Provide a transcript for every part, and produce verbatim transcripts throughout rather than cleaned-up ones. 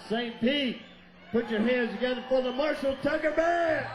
Saint Pete, put your hands together for the Marshall Tucker Band.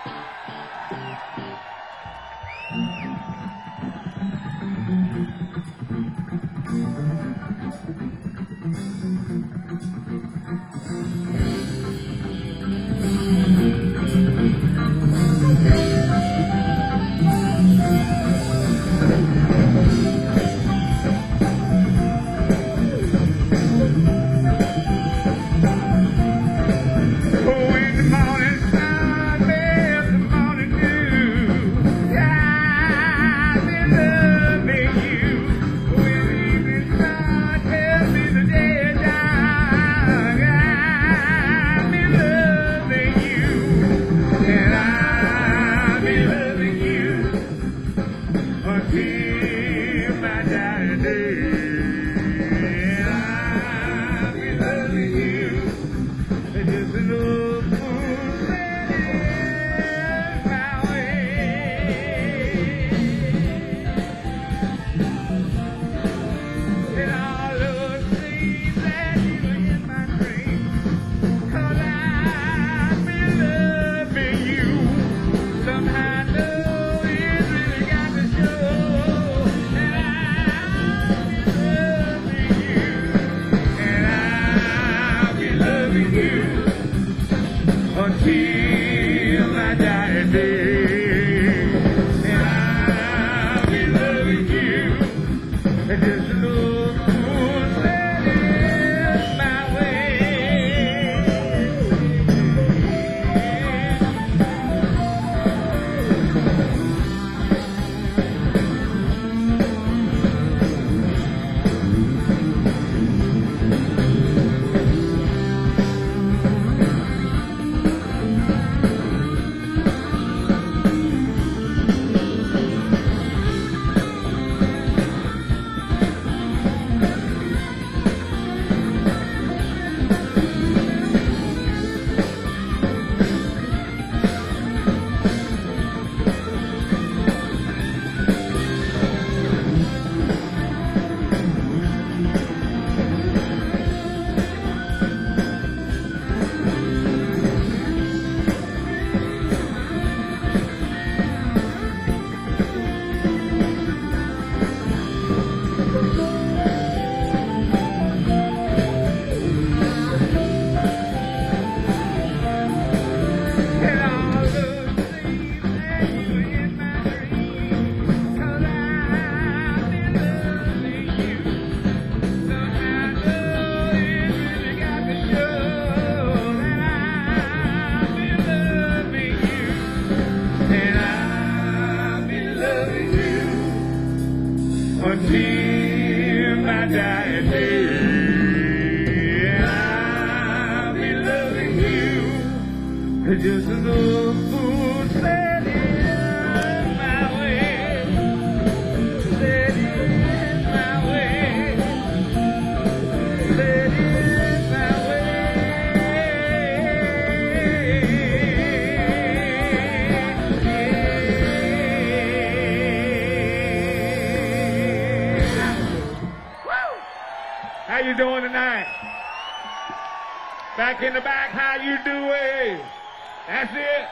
Back in the back, how you doing? That's it.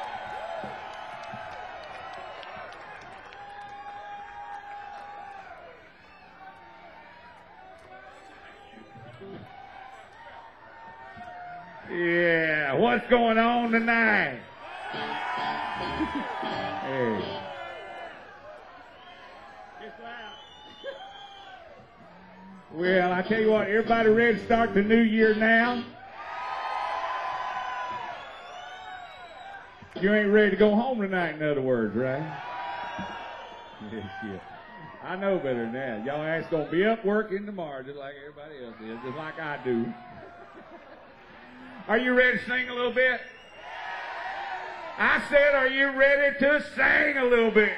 Yeah, what's going on tonight? Hey. Well, I tell you what, everybody ready to start the new year now? You ain't ready to go home tonight, in other words, right? Yes, yes. I know better than that. Y'all ain't gonna be up working tomorrow just like everybody else is, just like I do. Are you ready to sing a little bit? I said, are you ready to sing a little bit?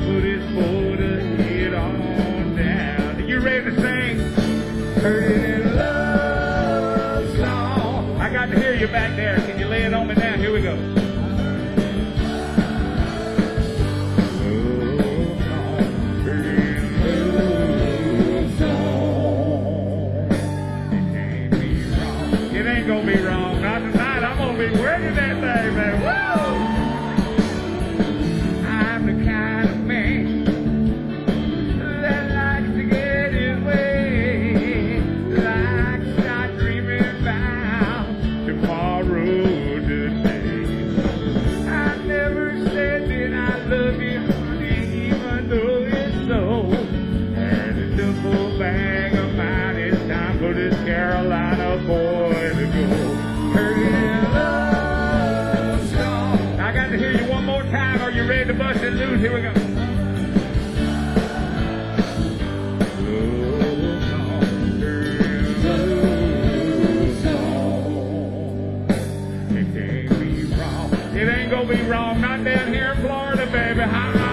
put his foot ahead on down. Are you ready to sing? Heard it in love song. I got to hear you back there. Can you lay it on me now? Here we go. It ain't gonna be wrong. Not tonight. I'm gonna be working that thing, man. Woo! I'm the kind of man that likes to get his way. Like to start dreaming about tomorrow today. I never said that I love you, honey, even though it's so. And a double bag of mine. It's time for this Carolina boy. I got to hear you one more time. Are you ready to bust it loose? Here we go. It can't be wrong. It ain't gonna be wrong. Not down here in Florida, baby. Ha-ha.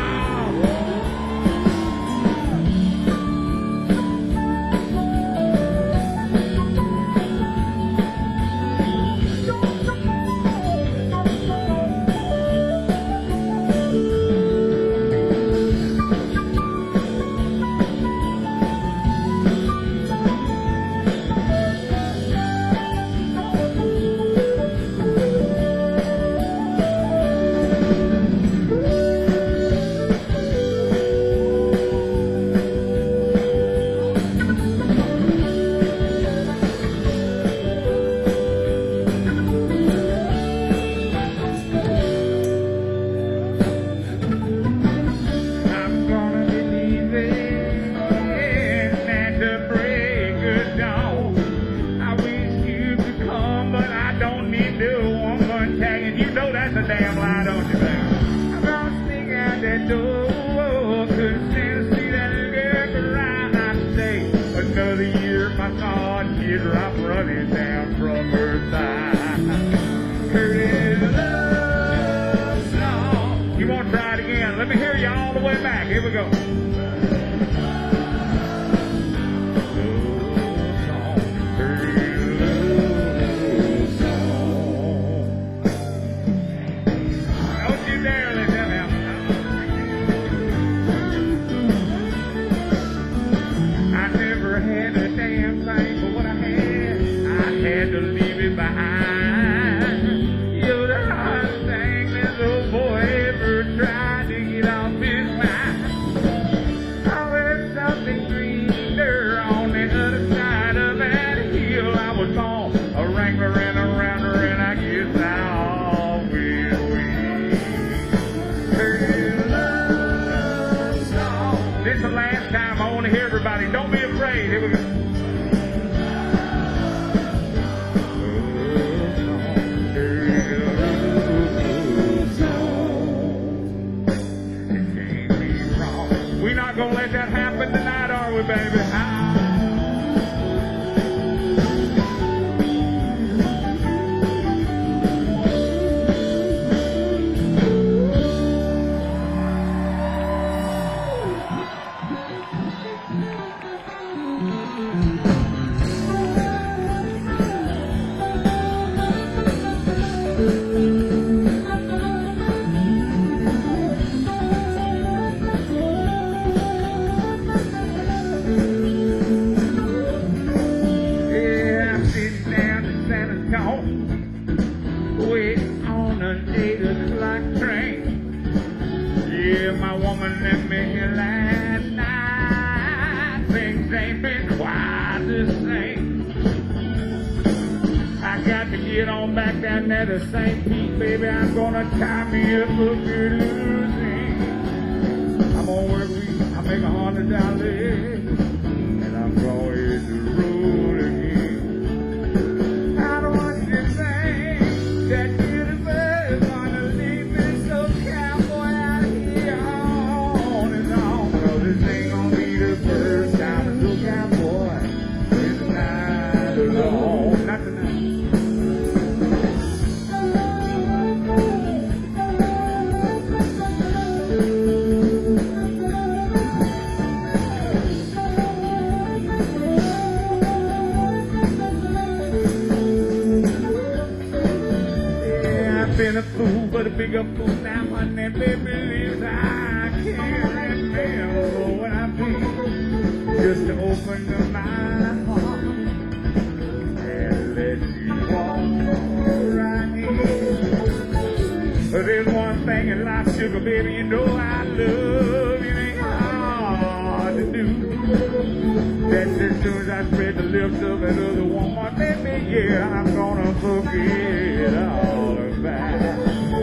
big up food now, honey, baby, leaves I can't remember when I feel just to open up my heart and let you walk right in. But there's one thing in life, sugar, baby, you know I love. It ain't hard to do. That's as soon as I spread the lips of that other woman, baby, yeah, I'm gonna forget all about it.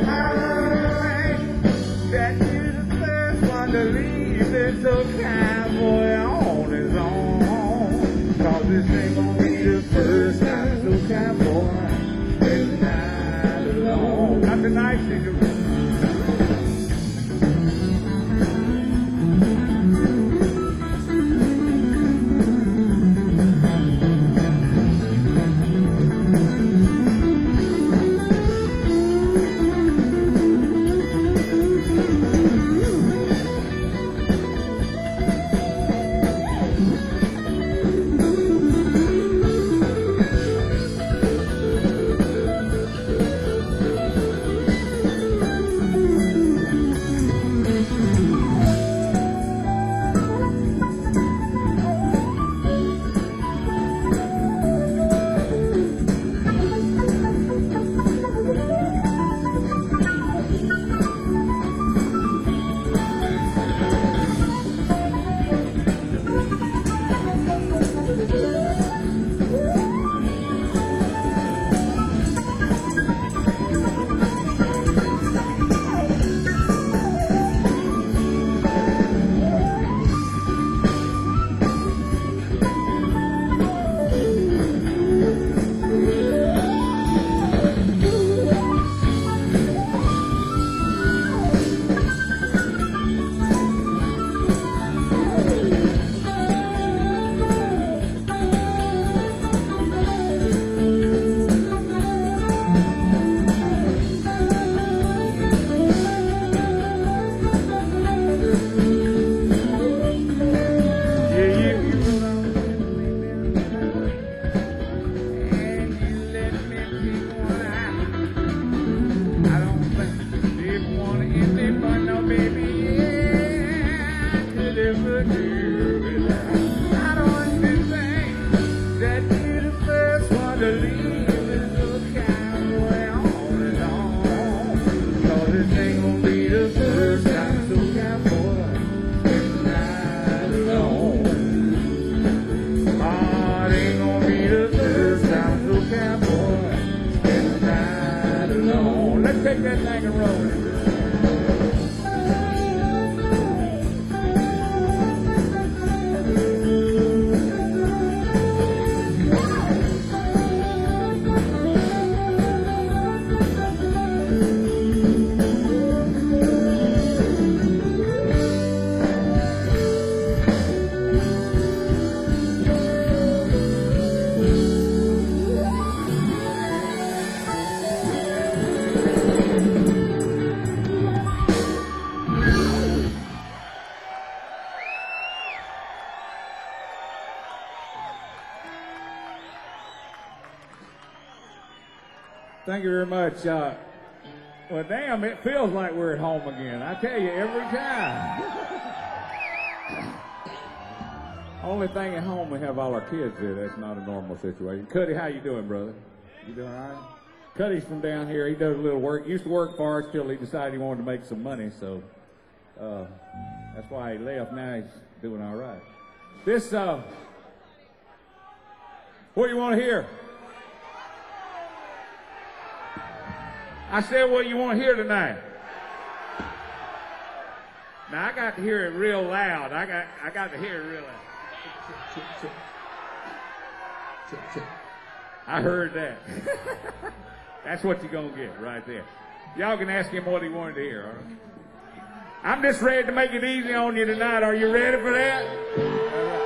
That you're the first one to leave this old cowboy on his own. Cause this ain't gonna be the first time so cowboy is not alone. Not tonight, singer. Take that thing and roll it. Thank you very much. Uh, well, damn, it feels like we're at home again. I tell you, every time. Only thing at home, we have all our kids there. That's not a normal situation. Cuddy, how you doing, brother? You doing all right? Cuddy's from down here. He does a little work. He used to work for us till he decided he wanted to make some money, so uh, that's why he left. Now he's doing all right. This, uh, what do you want to hear? I said what you want to hear tonight. Now I got to hear it real loud. I got I got to hear it real loud. I heard that. That's what you're gonna get right there. Y'all can ask him what he wanted to hear, all right? I'm just ready to make it easy on you tonight. Are you ready for that? All right.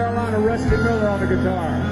Carolina, Rusty Miller on the guitar.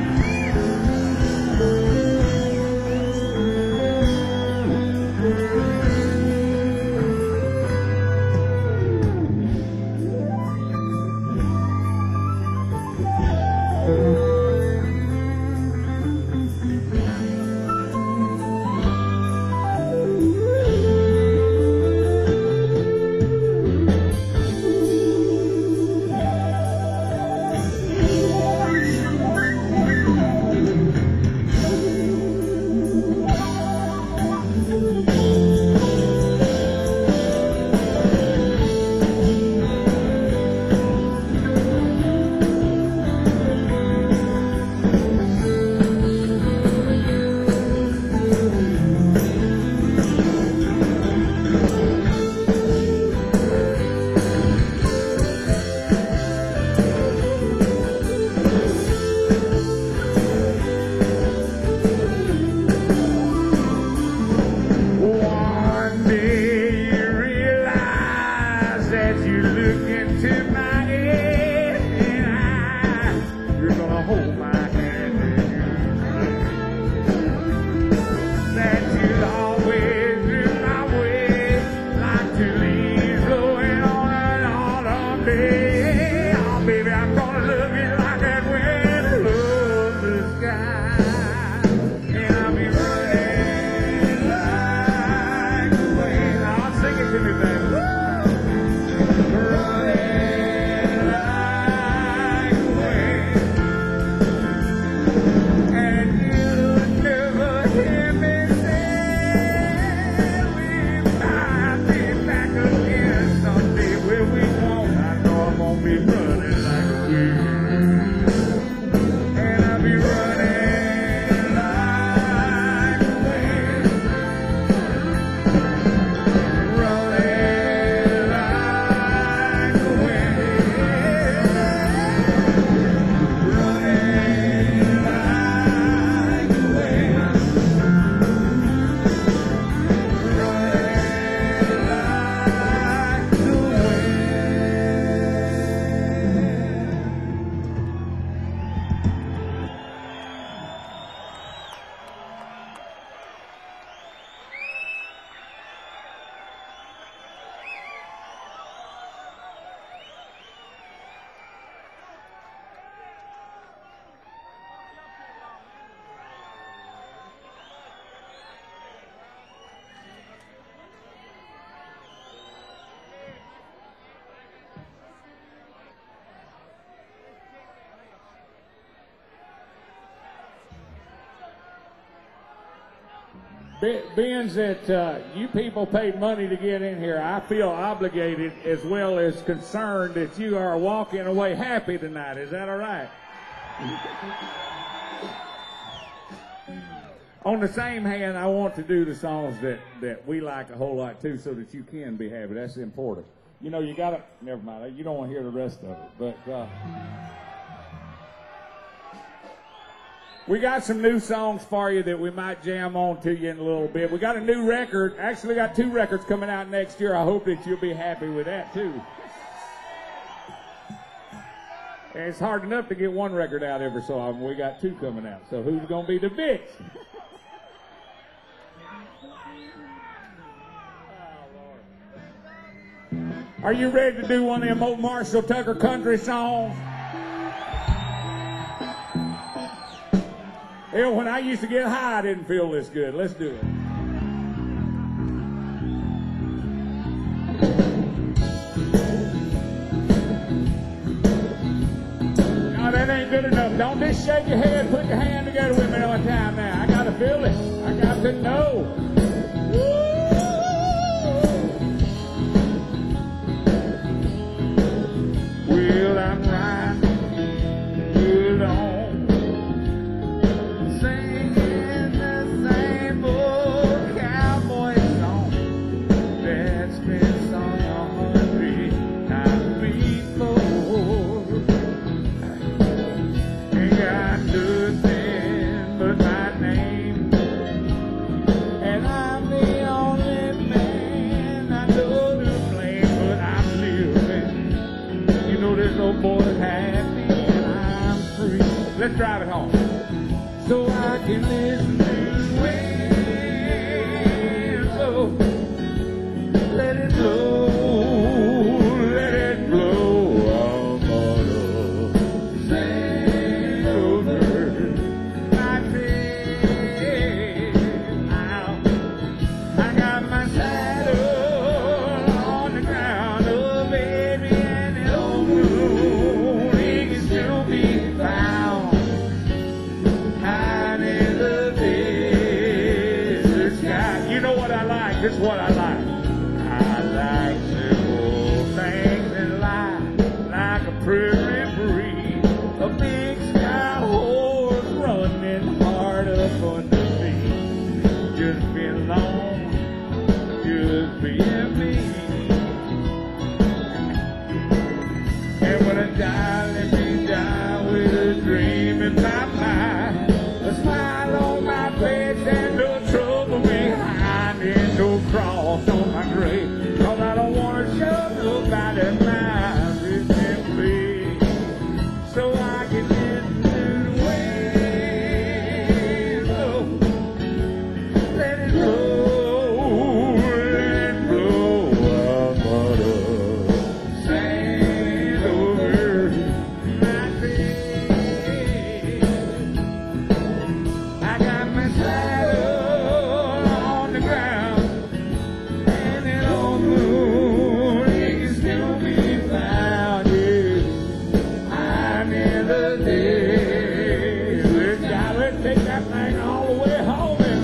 Being that uh, you people paid money to get in here, I feel obligated as well as concerned that you are walking away happy tonight. Is that all right? On the same hand, I want to do the songs that, that we like a whole lot too, so that you can be happy. That's important. You know, you gotta, never mind, you don't want to hear the rest of it, but uh, we got some new songs for you that we might jam on to you in a little bit. We got a new record. Actually, got two records coming out next year. I hope that you'll be happy with that, too. And it's hard enough to get one record out every so often. We got two coming out. So who's going to be the bitch? Are you ready to do one of them old Marshall Tucker country songs? Hell, when I used to get high, I didn't feel this good. Let's do it. No, that ain't good enough. Don't just shake your head. Put your hand together with me one time now. I got to feel it. I got to know. Well, I'm riding good on. And I'm the only Let's drive it home. So I can listen to the wind blow. Let it blow, let it blow. I'm gonna sail over my trail now. I got my saddle on the ground, oh baby, and the old moon, it can still be found high in the desert sky. You know what I like? This is what I like. I like simple things in life, like a prairie breeze, a big sky horse running hard up on the sea. Just being alone, just being me. And when I die, let me die with a dream in my mind, a smile on my face and no trouble behind, and no cross on my grave. Cause I don't want to show nobody my resentment, so I can listen to the wind blow. Let it blow, let it blow. I'm gonna sail over my bed. I got my saddle on the ground, and an old moon, it can still be found. Yeah, I'm in the desert. Now let's take that thing all the way home. And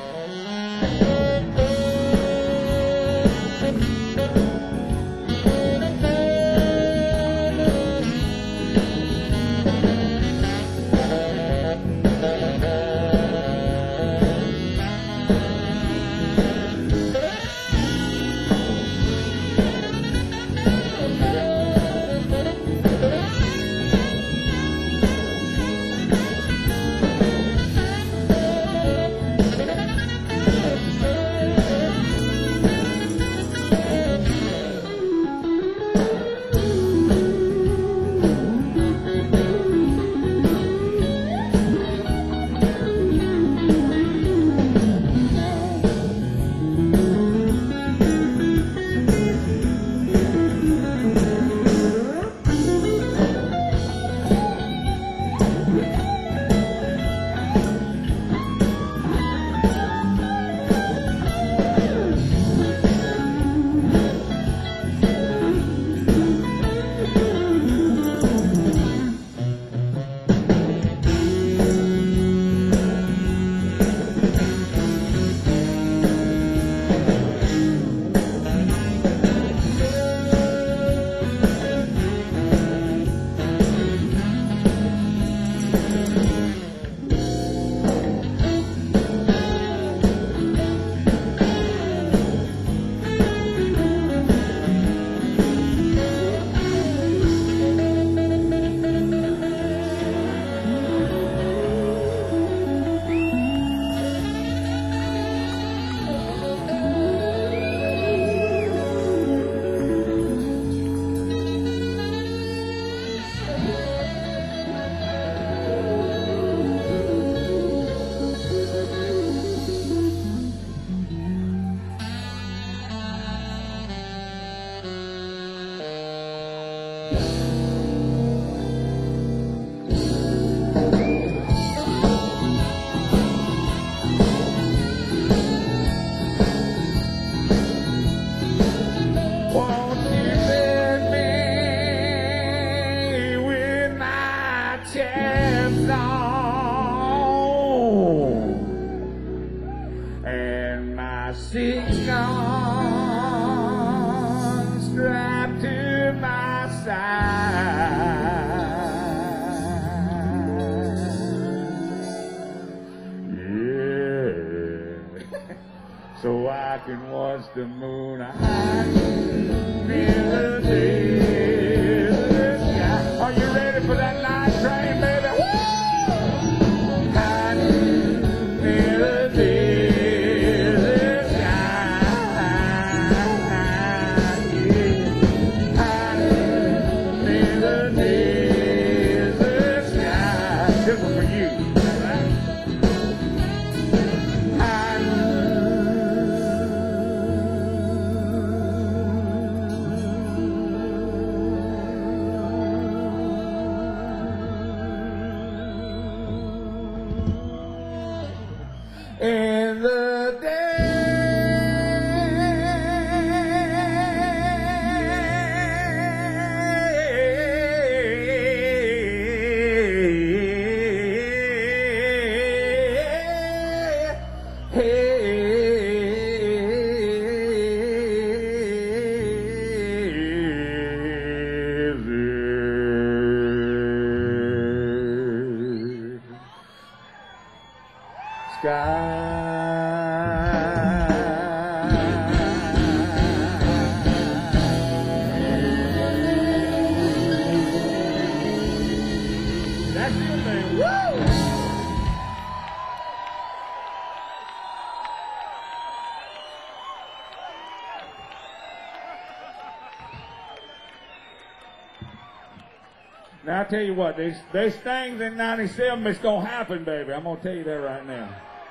won't you let me with my chaps on and my six gun strapped to my side? Yeah. So I can watch the moon high in the desert sky. Are you ready for that night train, baby? Woo! High in the desert sky. Yeah. High in the desert sky. Just That's your thing. Woo! Now I tell you what, there's, there's things in ninety-seven that's gonna happen, baby. I'm gonna tell you that right now.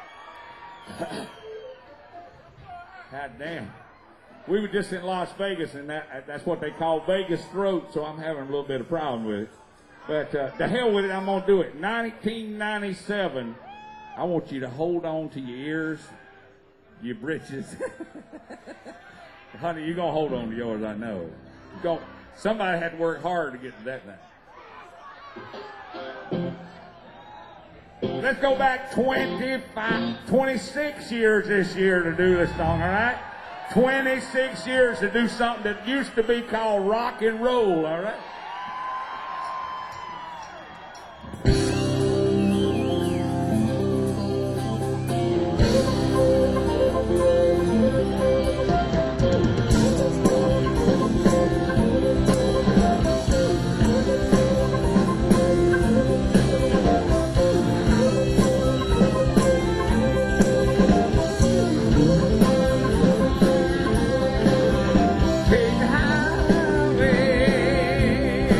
God damn. We were just in Las Vegas, and that that's what they call Vegas throat, so I'm having a little bit of problem with it. But uh, the hell with it, I'm gonna do it. nineteen ninety-seven, I want you to hold on to your ears, your britches. Honey, you're gonna hold on to yours, I know. You're gonna, somebody had to work hard to get to that now. Let's go back twenty-five, twenty-six years this year to do this song, all right? twenty-six years to do something that used to be called rock and roll, all right? Big highway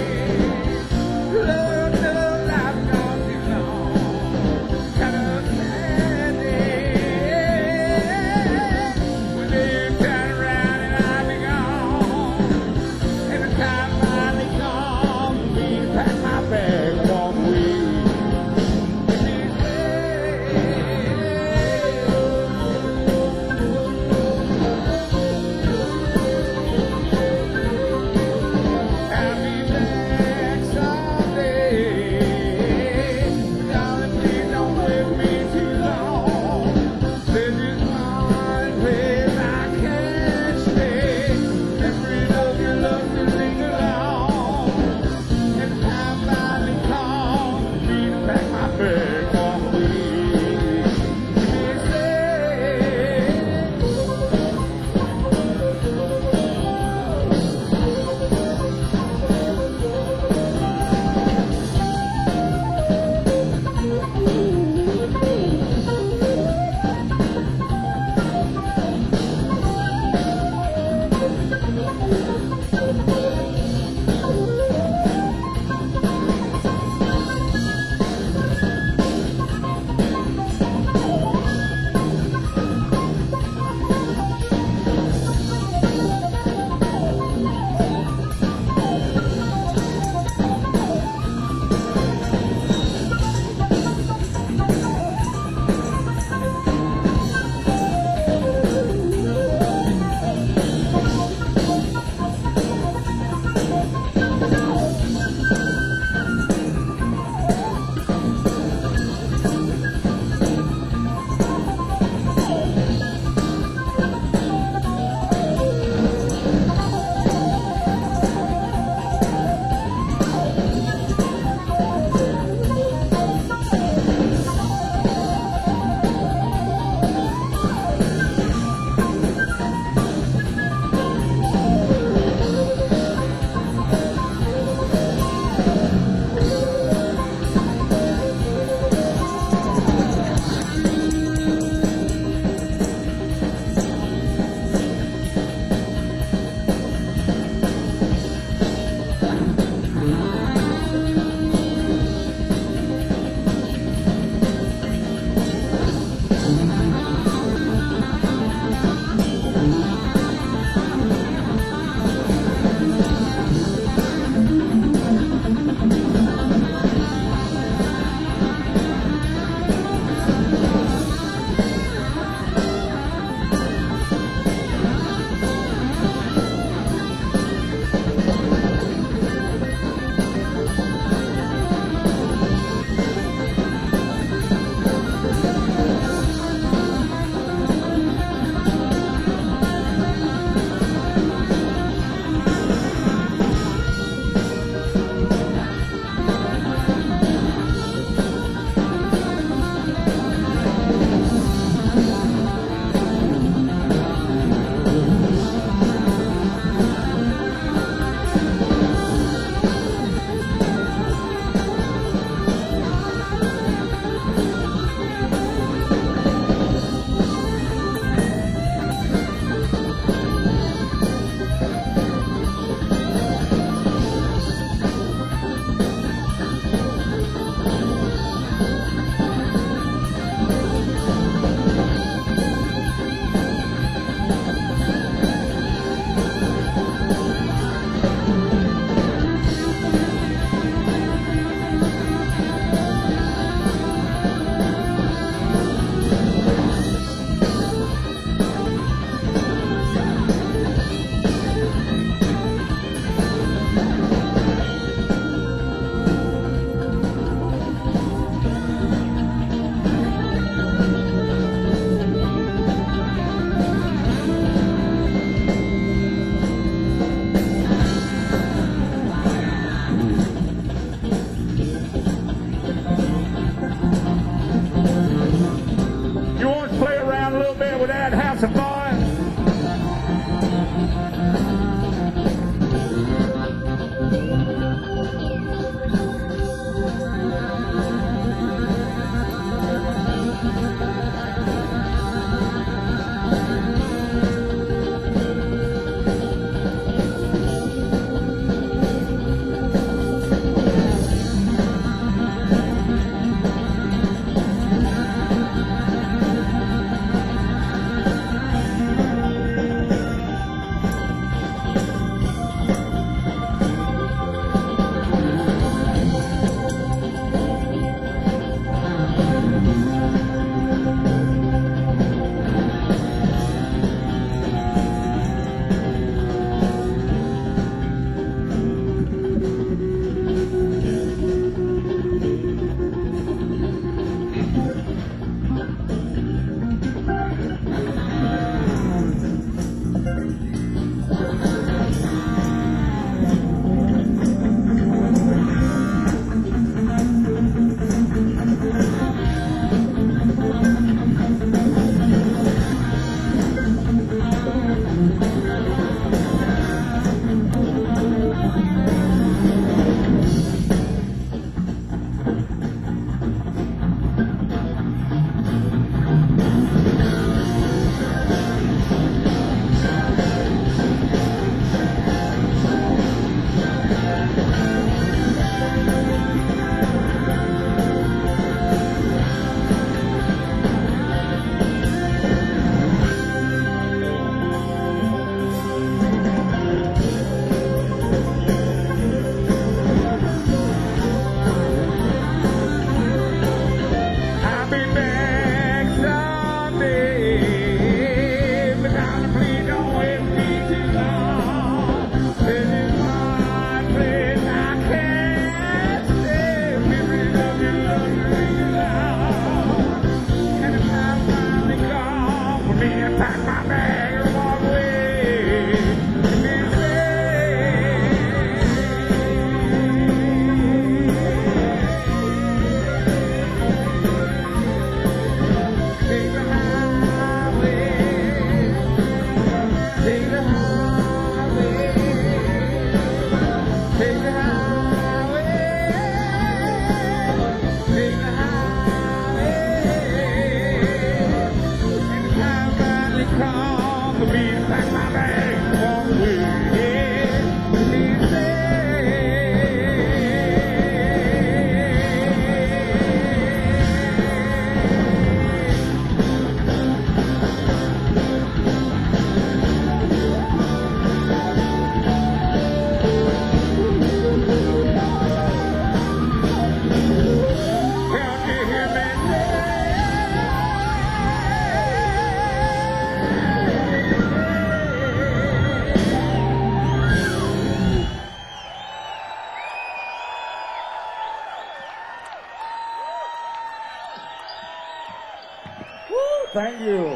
Thank you.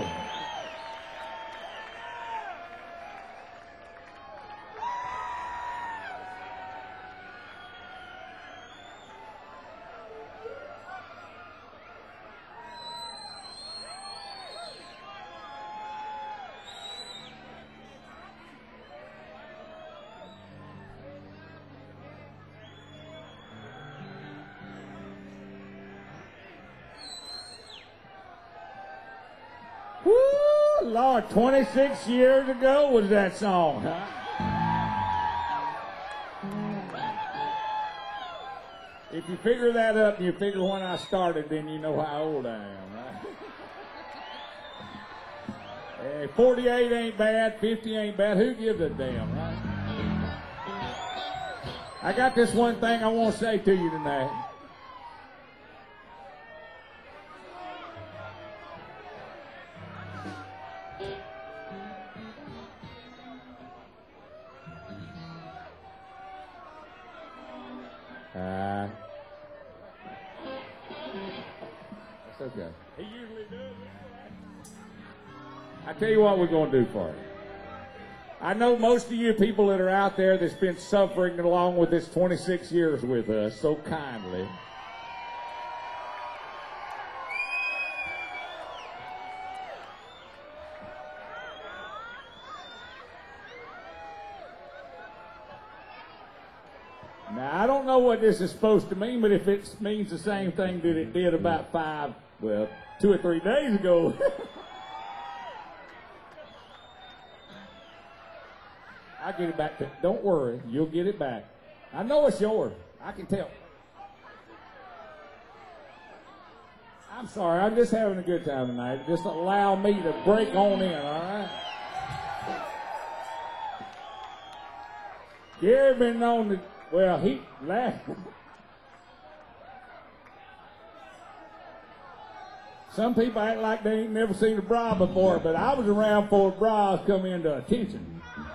Woo, Lord, twenty-six years ago was that song, huh? If you figure that up and you figure when I started, then you know how old I am, right? Hey, forty-eight ain't bad, fifty ain't bad. Who gives a damn, right? I got this one thing I want to say to you tonight. Uh, that's okay. He usually does. I tell you what we're going to do for you. I know most of you people that are out there that's been suffering along with this twenty-six years with us so kindly. Now, I don't know what this is supposed to mean, but if it means the same thing that it did about five, well, two or three days ago. I'll get it back. To, don't worry, you'll get it back. I know it's yours. I can tell. I'm sorry, I'm just having a good time tonight. Just allow me to break on in, all right? Gary been known to, well, he laughed. Some people act like they ain't never seen a bra before, but I was around before bras come into attention.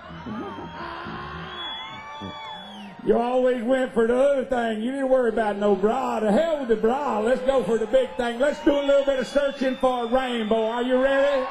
You always went for the other thing. You didn't worry about no bra. The hell with the bra. Let's go for the big thing. Let's do a little bit of searching for a rainbow. Are you ready?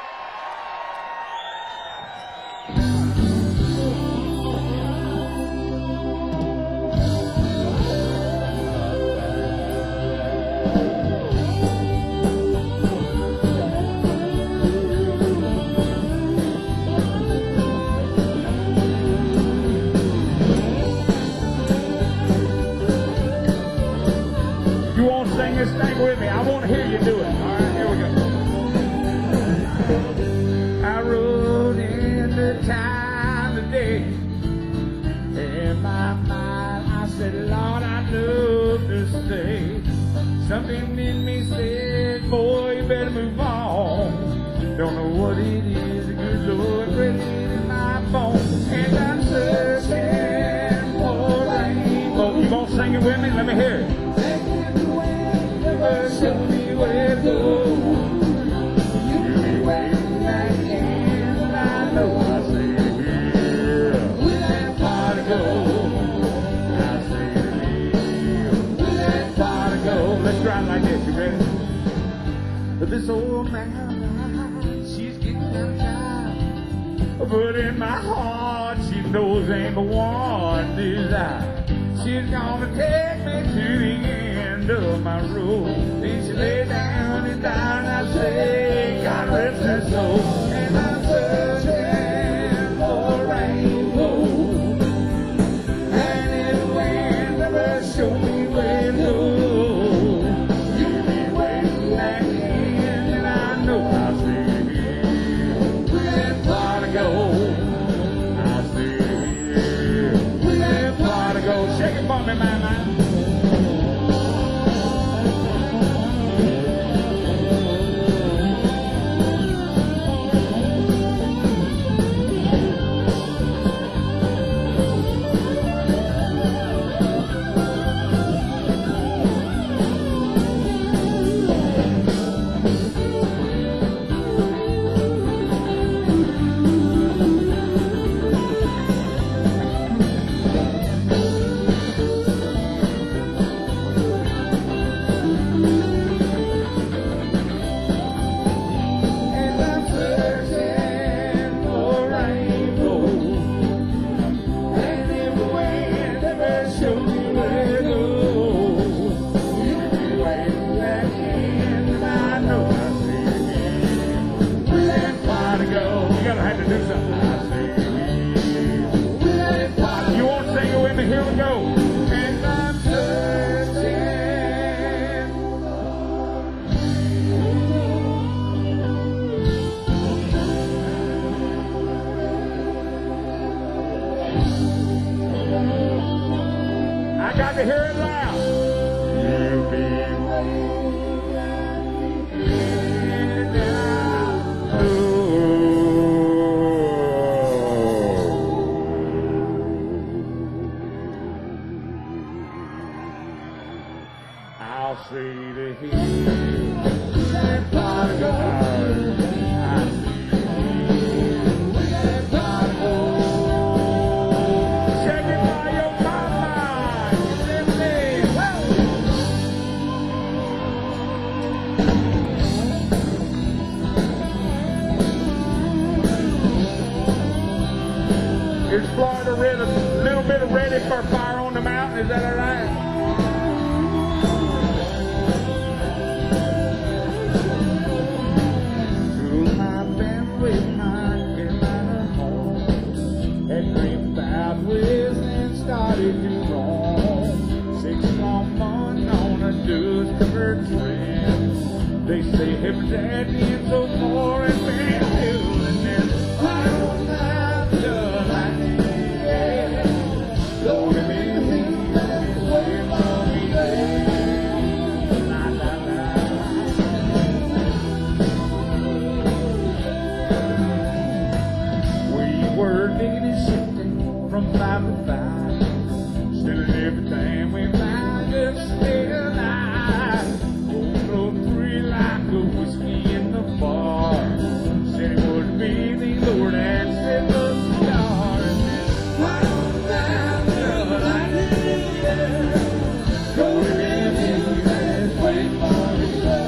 Sing this thing with me. I want to hear you do it. All right, here we go. I rode in the time of day. In my mind, I said, Lord, I love to stay. Something in me said, boy, you better move on. Don't know what it is, the good Lord read it in my bones. And I'm searching for rainbow. You gonna sing it with me? Let me hear it. Show me where to go. You be waiting at the end, and I know I say yeah. With that far to go, I say yeah. With that far to go. Let's try it like this. You ready? But this old man, she's getting down tired. But in my heart, she knows ain't but one desire. She's gonna take me to the end of my road. Then she lay down and down, I say, God rest her soul. And I'm searching for a rainbow. And if the wind never show me where to go, you'll be waiting at the end, and I know I'll see you. With that far to go, I'll see you. With that far to go, shake it for me, my man. waiting again. I know I say again. We let party go. You gotta have to do something. I say again. We let party go. You won't sing it with me? Here we go. And I'm searching. I got to hear it loud. You've been waiting now. I'll say to him, let party go. Let party go. Shake it by your mama. Let me. Is Florida ready? A little bit of ready for fire on the mountain? Is that all right? I've been with my Carolina home, had dreamed about with and started to roam. Six long months on a dust covered train. They say heaven's at the end, so far and been and then I don't have to like it. Lord, I'm in the heat, waiting for me there. La, la, la. We were digging and shifting from five to five, selling everything we found just to stay alive. Rolled three like a whiskey in the bar. Said it would be the Lord and said the stars. Why don't I feel like this? Golden in his waiting for me.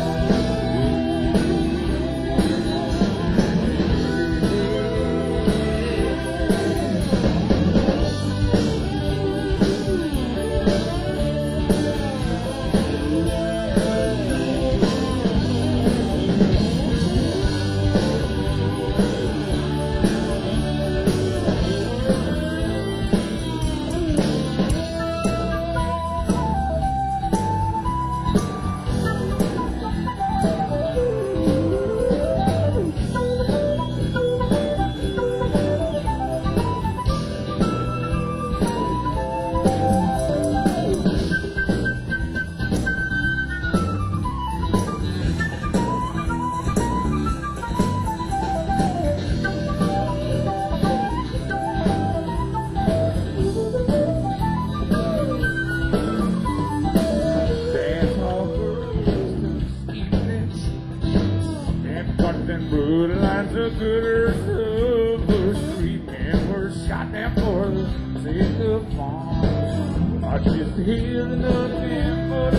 Dance hall for evenings and cuts and blue lines of gooders of the street men were shot down for the sake of farm. I just hear nothing but a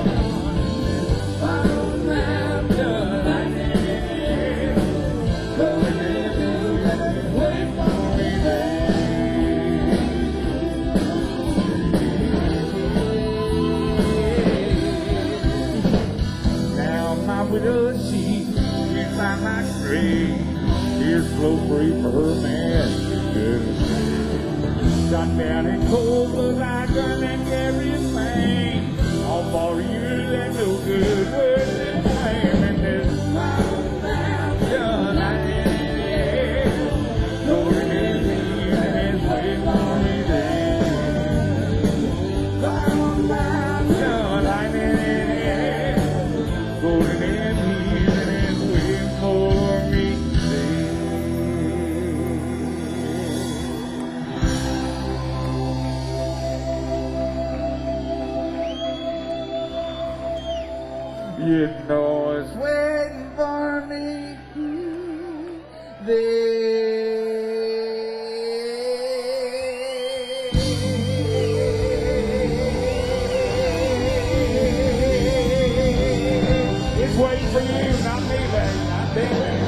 I don't have to like it. Coming in and wait for me there. Now my widow, she is by my grave. Here's slow free for her man. Shot down in cold, but I gun and carry his pain. All for years and no good words in flame. And this found done, I did it. Lord is here and is waiting for me there. Found done, I did it. Golden is here and is waiting for me there. You know it's waiting for me there. It's waiting for you, not me, baby. Not me,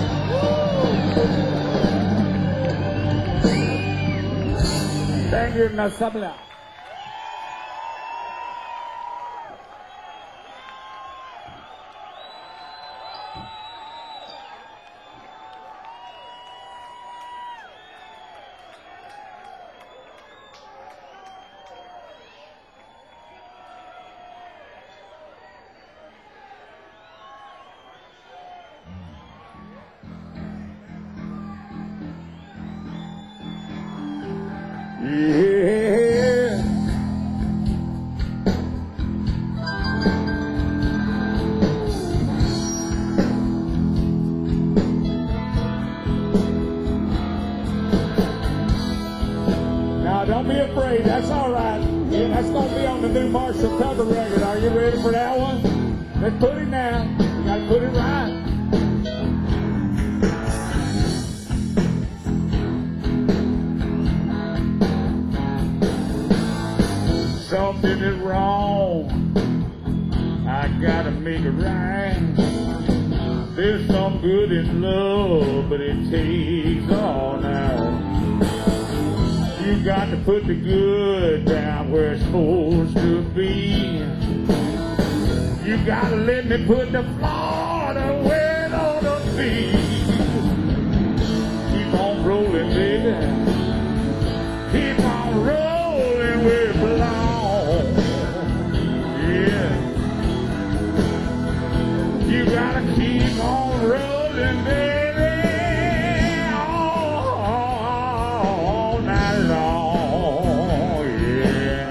baby. Thank you, Nasabla. Yeah. Now, don't be afraid. That's all right. Yeah, that's going to be on the new Marshall Tucker record. Are you ready for that one? Let's put it down. You got to put it right. Something is wrong. I gotta make it right. There's some good in love, but it takes all now. You got to put the good down where it's supposed to be. You gotta let me put the Florida where it ought to be. Keep on rolling, baby. Keep on rolling where it belongs. Yeah. You gotta keep on rolling, baby, all, all night long. Yeah.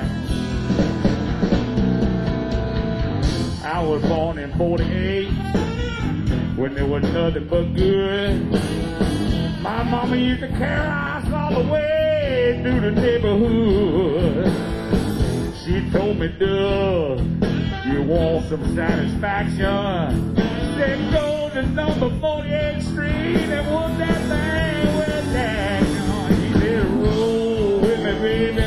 I was born in forty-eight when there was nothing but good. My mama used to carry us all the way through the neighborhood. She told me, Doug, you want some satisfaction? Said go to number forty-eighth Street and whoop that thing with that. She said, roll with me, baby.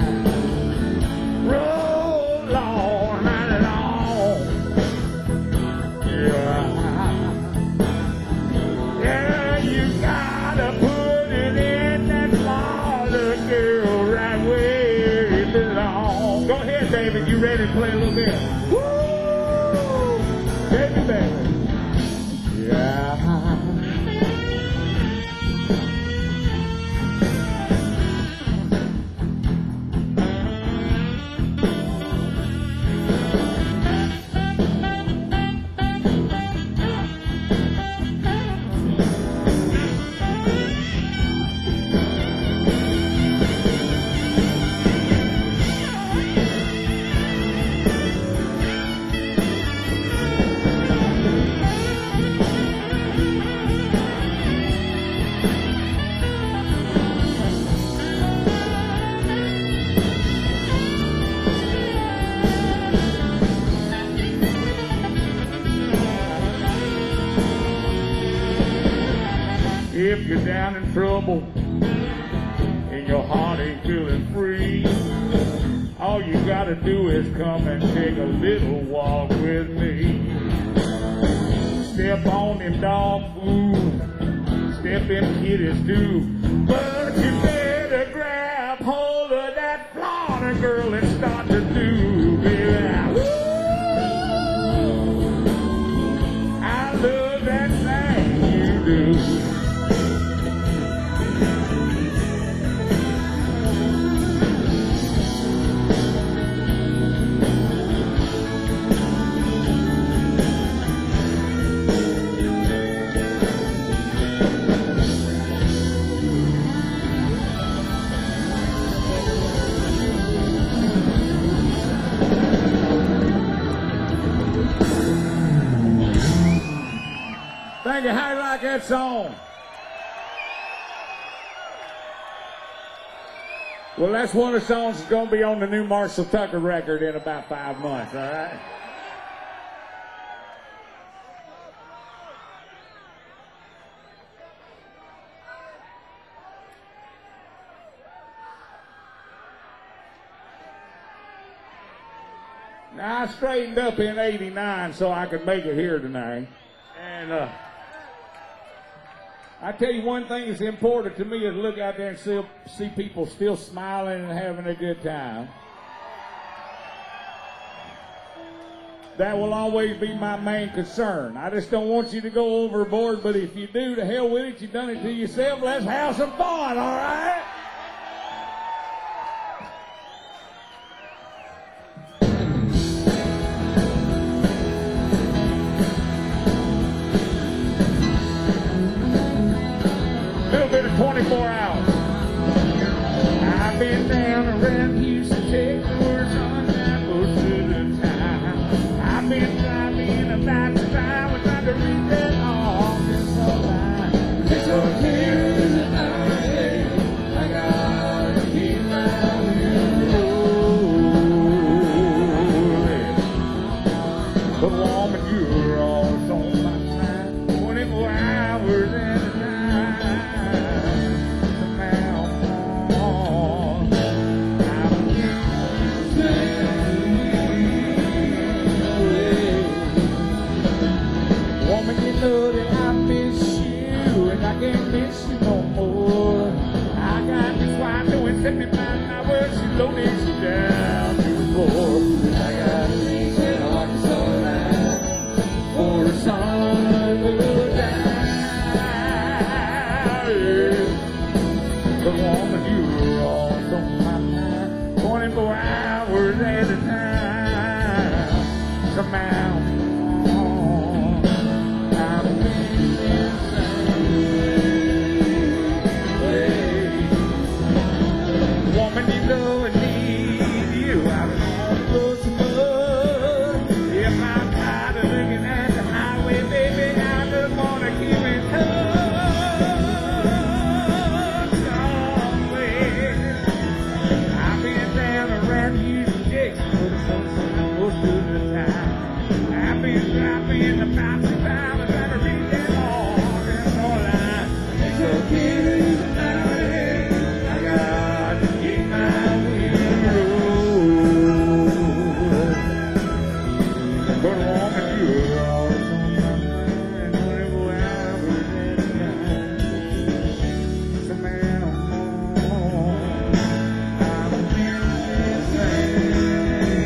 Roll all night long. Yeah. Yeah, you gotta put it in that Florida girl right where it belongs. Go ahead, David. You ready to play a little bit? Woo! Baby, baby. Yeah. If you're down in trouble and your heart ain't feeling free, all you gotta do is come and take a little walk with me. Step on them dog food, step in kitties too, but you better grab hold of that Florida girl and start to do, baby. I love that thing you do. Thank you. How do you like that song? Well, that's one of the songs that's going to be on the new Marshall Tucker record in about five months, all right? Now, I straightened up in eighty-nine so I could make it here tonight. And, uh, I tell you one thing that's important to me is look out there and see, see people still smiling and having a good time. That will always be my main concern. I just don't want you to go overboard, but if you do, to hell with it. You've done it to yourself. Let's have some fun, all right? twenty-four hours. I've been I've been driving about the time, we're trying to reach that all this whole time. It's okay in the night. I gotta keep my But woman, you're always on my mind, twenty-four hours at a time. Somehow, I'm woman, you know that I miss you, and I can't miss you no more. I got this wife doing seventy-five hours, she loaded you down to the floor. I got things that are so loud for the sun to go down. Yeah. But woman, you're always on my mind, twenty-four hours at a time. Somehow, I'm feeling insane. Woman, you know I need you. I'm on close to mud. If I'm tired of looking at the highway, baby, I just wanna keep in touch somewhere. I've been down around you today for the first time most of the time. I've been driving about the time and trying to reach that long and all line. It's okay in the night. I got to keep my window rolled. But woman, you're always on my mind, twenty-four hours at a time. Somehow, I'm feeling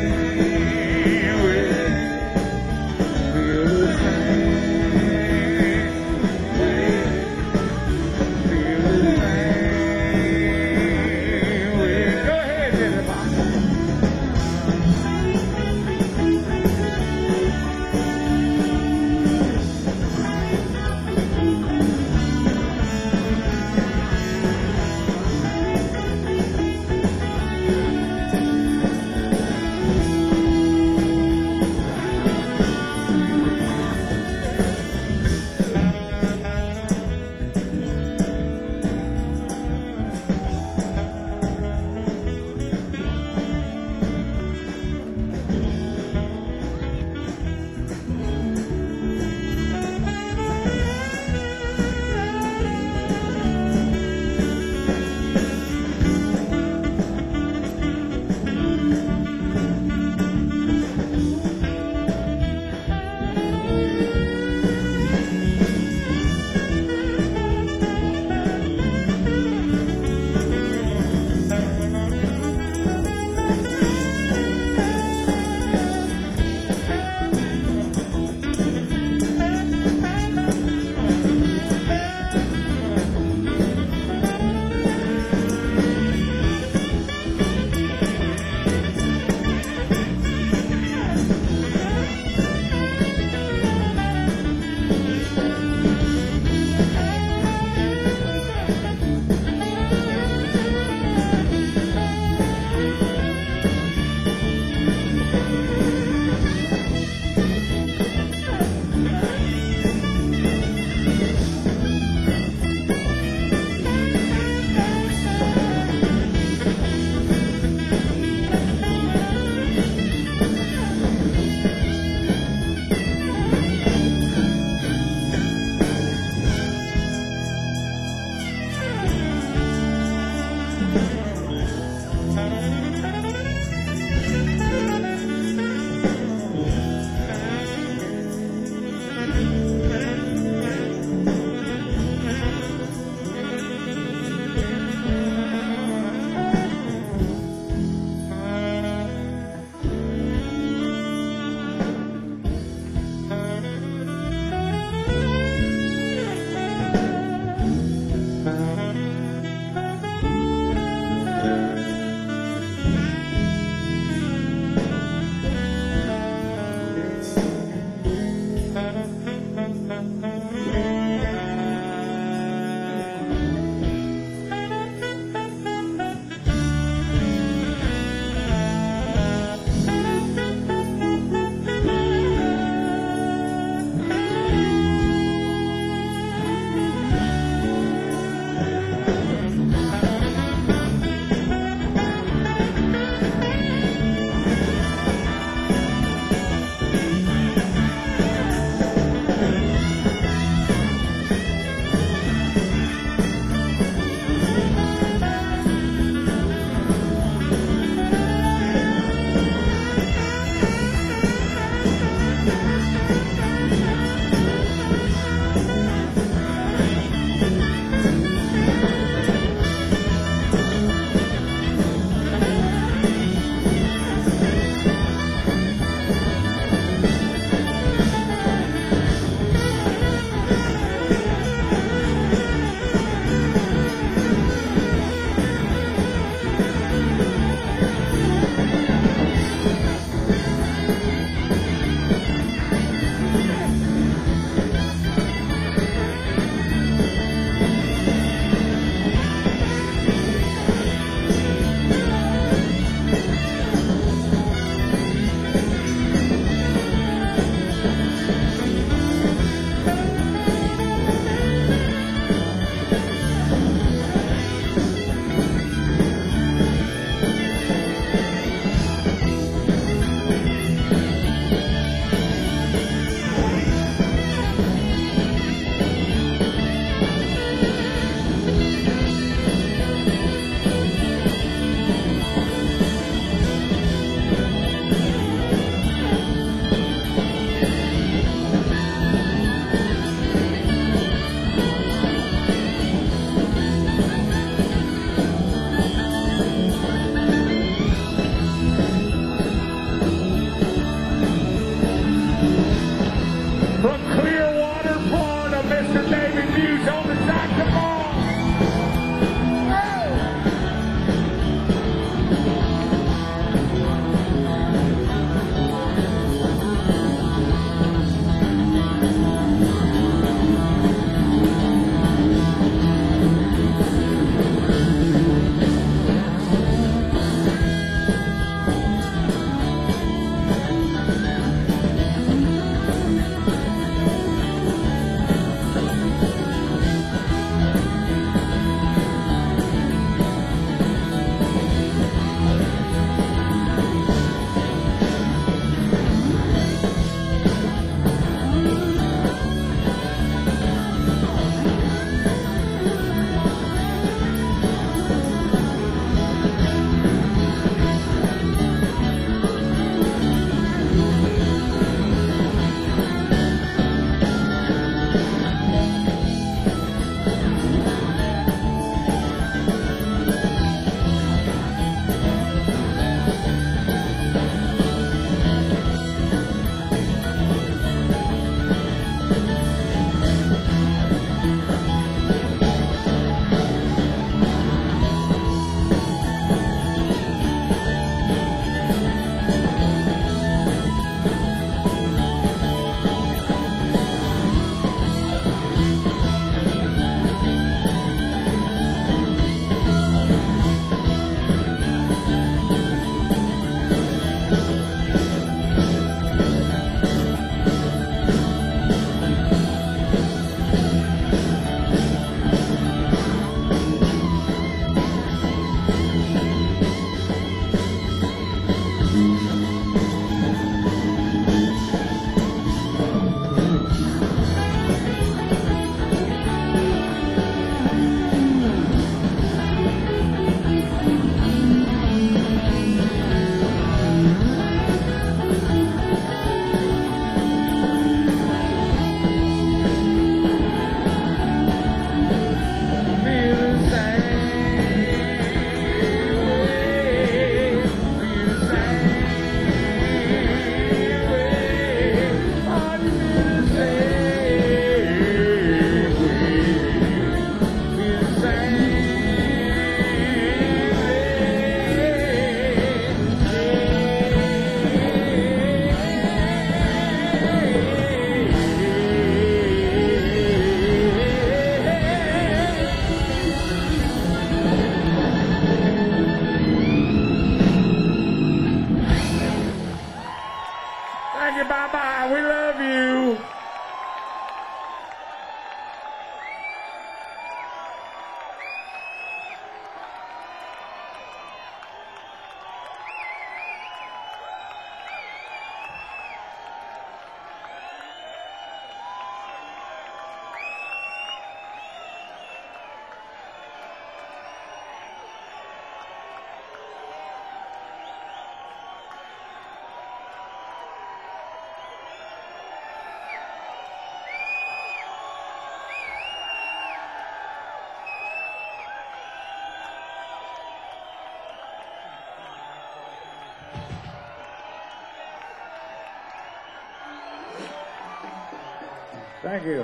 insane. Feel the same. We love you. Thank you.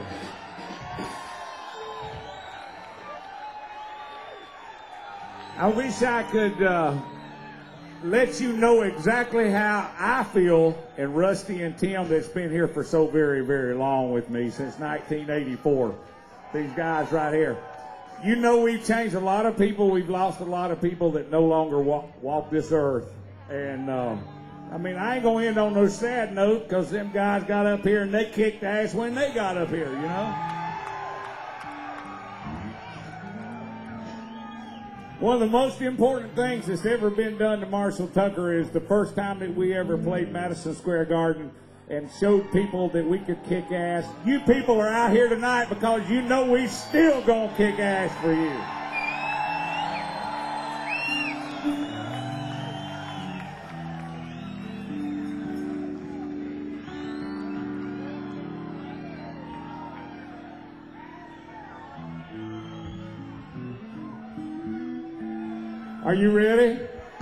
I wish I could uh, let you know exactly how I feel, and Rusty and Tim that's been here for so very, very long with me since nineteen eighty-four. These guys right here. You know we've changed a lot of people. We've lost a lot of people that no longer walk, walk this earth. And um, I mean, I ain't going to end on no sad note because them guys got up here and they kicked ass when they got up here, you know? One of the most important things that's ever been done to Marshall Tucker is the first time that we ever played Madison Square Garden and showed people that we could kick ass. You people are out here tonight because you know we still gonna kick ass for you. Are you ready?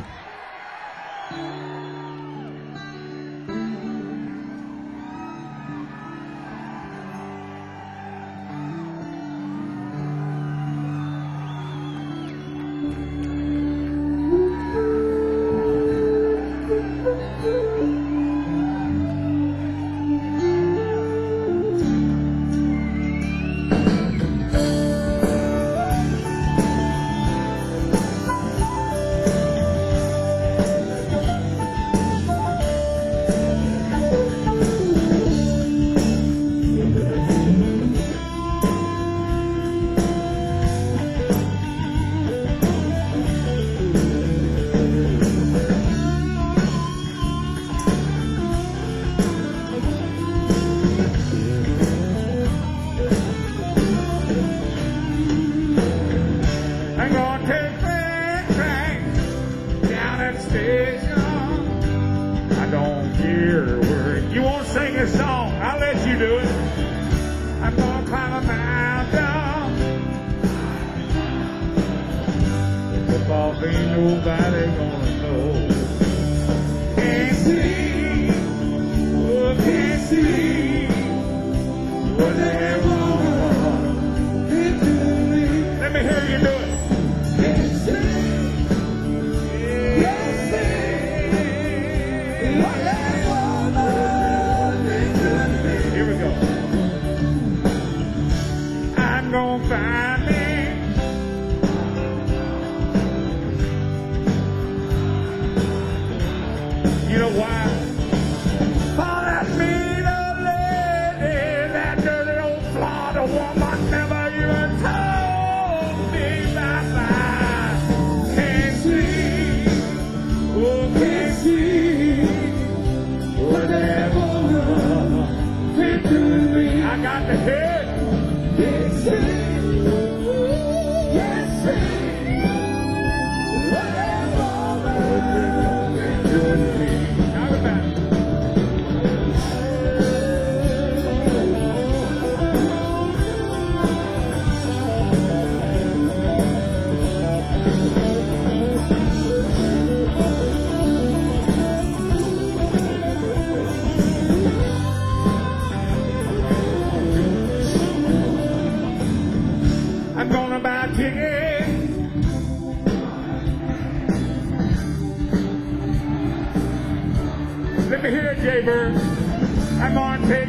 I'm gonna take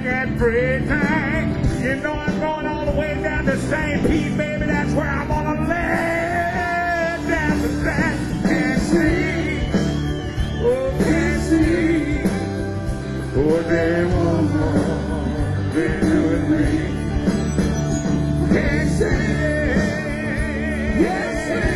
everything. You know I'm going all the way down to Saint Pete, baby. That's where I'm gonna lay down the track and see. Oh, can't see. Oh, they won't. been doing me. Can't say, can't say.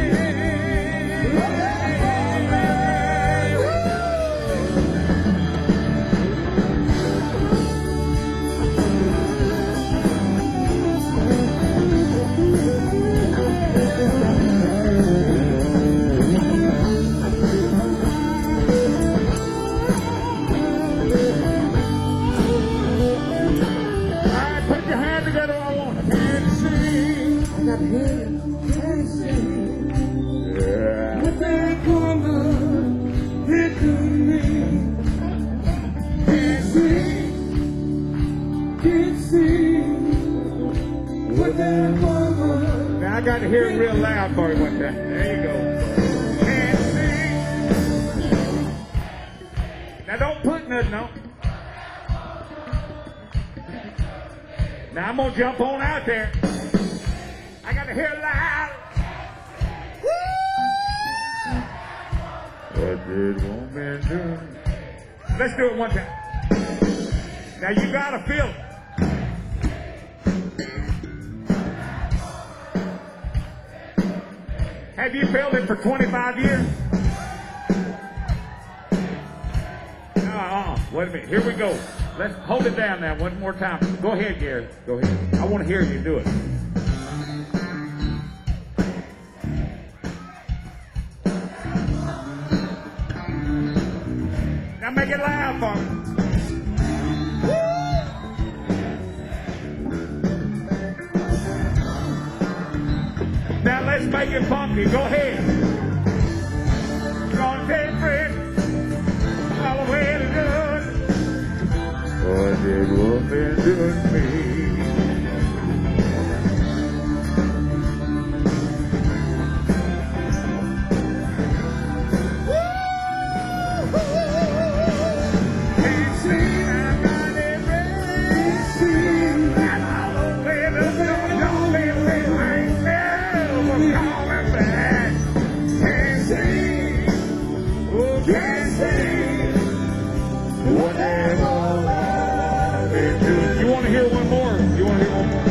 Now I got to hear it real loud for you one time. There you go. Can't see. Now don't put nothing on. Now I'm gonna jump on out there. I got to hear it loud. What did woman do? Let's do it one time. Now you gotta feel it. Have you felt it for twenty-five years? Uh-uh. Wait a minute. Here we go. Let's hold it down now one more time. Go ahead, Gary. Go ahead. I want to hear you do it. Now make it loud for me. Now let's make it funky. Go ahead. Gonna take it all the way to good. What did woman do to me? Can't see, I got it ready. And all the way to good. Don't be afraid, I ain't never coming back. Can't see, oh, can't see. Whatever. You want to hear one more? You want to hear one more?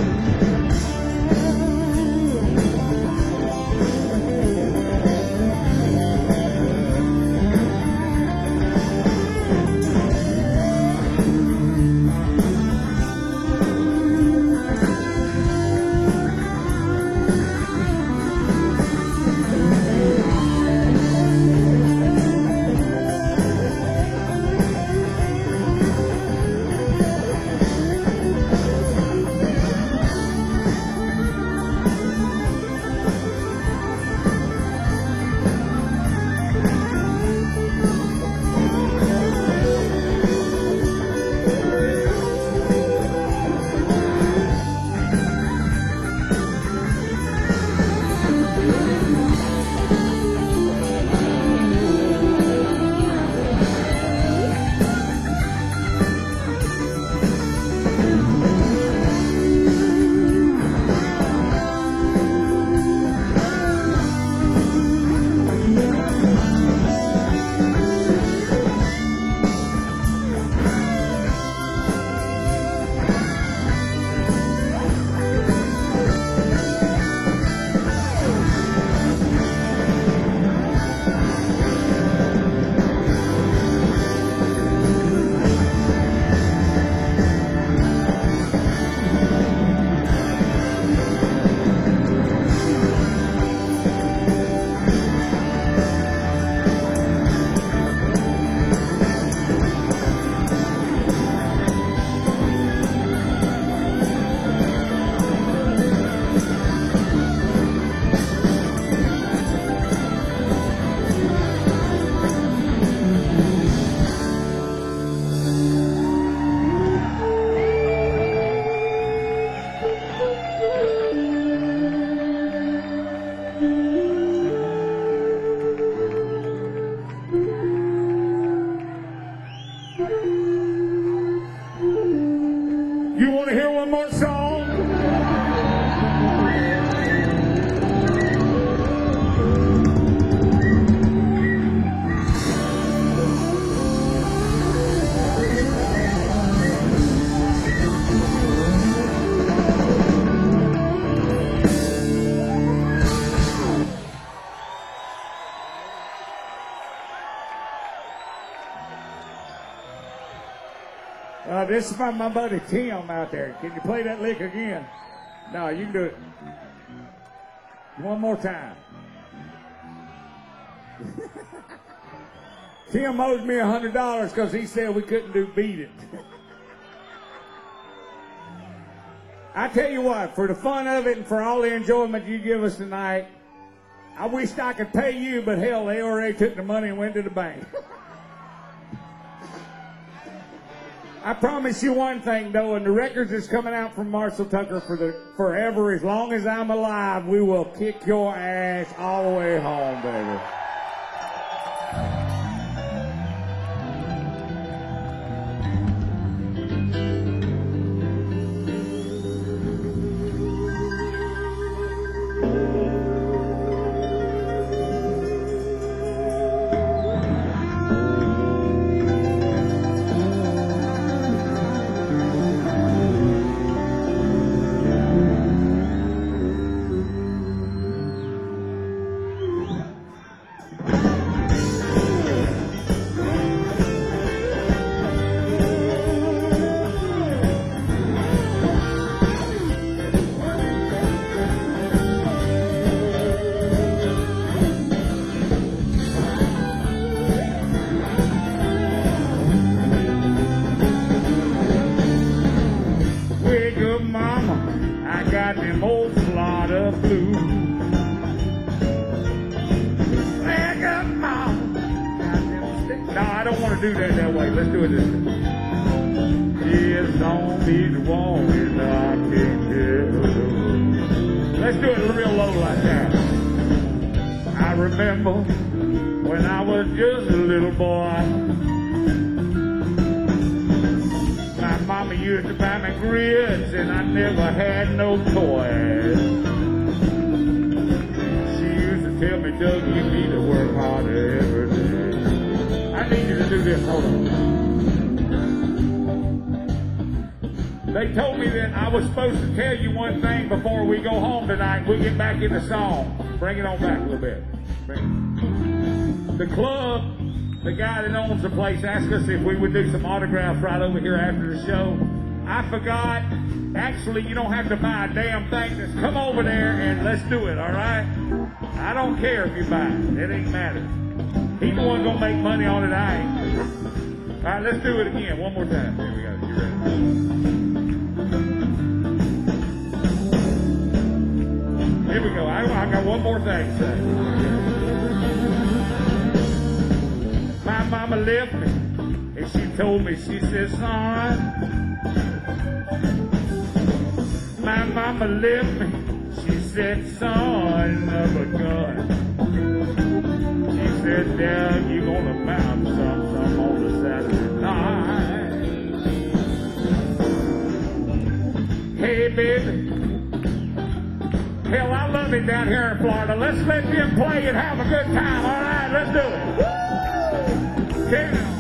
You want to hear one more song? this is from my buddy Tim out there. Can you play that lick again? No, you can do it. One more time. Tim owes me a hundred dollars because he said we couldn't do Beat It. I tell you what, for the fun of it and for all the enjoyment you give us tonight, I wish I could pay you, but hell, they already took the money and went to the bank. I promise you one thing, though, and the records that's coming out from Marshall Tucker for the forever, as long as I'm alive, we will kick your ass all the way home, baby. Do that that way. Let's do it this way. Yes, don't be the one that I can't tell. Let's do it real low like that. I remember when I was just a little boy. My mama used to buy me grits and I never had no toys. She used to tell me, Doug, you need to work harder every day. I need you to do this. Hold on. They told me that I was supposed to tell you one thing before we go home tonight. We'll get back in the song. Bring it on back a little bit. Bring the club, the guy that owns the place, asked us if we would do some autographs right over here after the show. I forgot. Actually, you don't have to buy a damn thing. Just come over there and let's do it, all right? I don't care if you buy it. It ain't matter. He's the one gonna make money on it, I ain't. All right, let's do it again. One more time. Here we go. You ready? Here we go. I, I got one more thing to say. My mama left me, and she told me, she said, son, my mama left me. She said, son of a gun. Said, down, you gonna bounce some, some on the Saturday night. Hey, baby. Hell, I love it down here in Florida. Let's let them play and have a good time. All right, let's do it. Woo! Okay, now.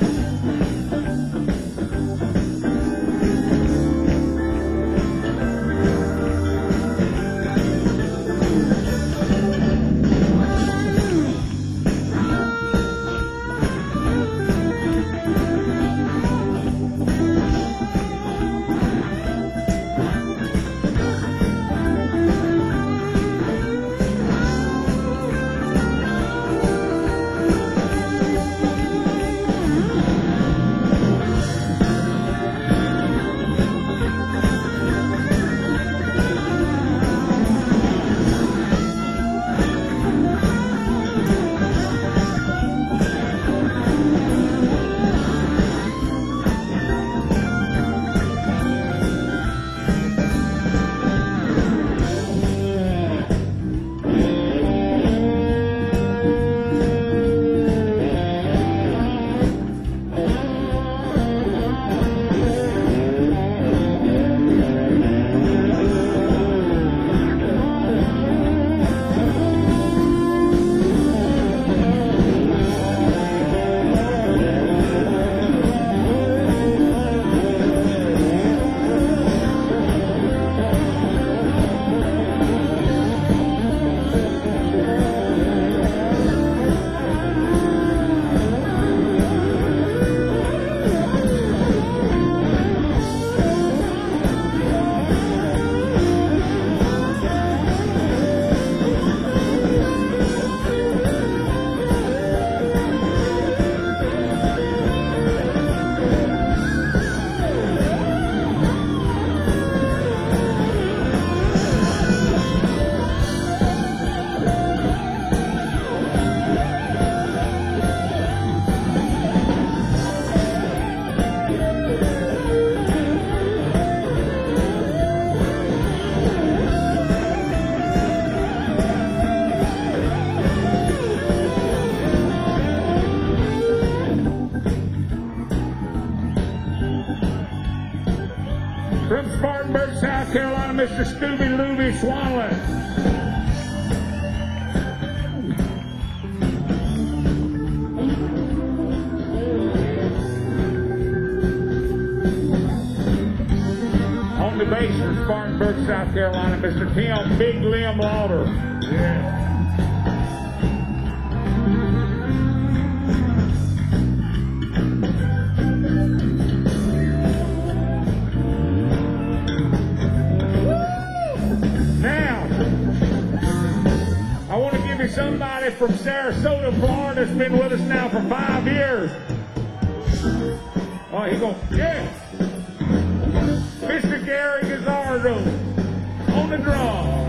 From Spartanburg, South Carolina, Mister Scooby Looby Swanland. On the bass from Spartanburg, South Carolina, Mister Tim Big Limb Lauder. Yeah. Somebody from Sarasota, Florida, that's been with us now for five years. Oh, he goes, yeah. Mister Gary Gazzardo on the drum.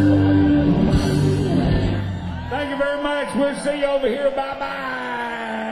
We'll see you over here. Bye-bye.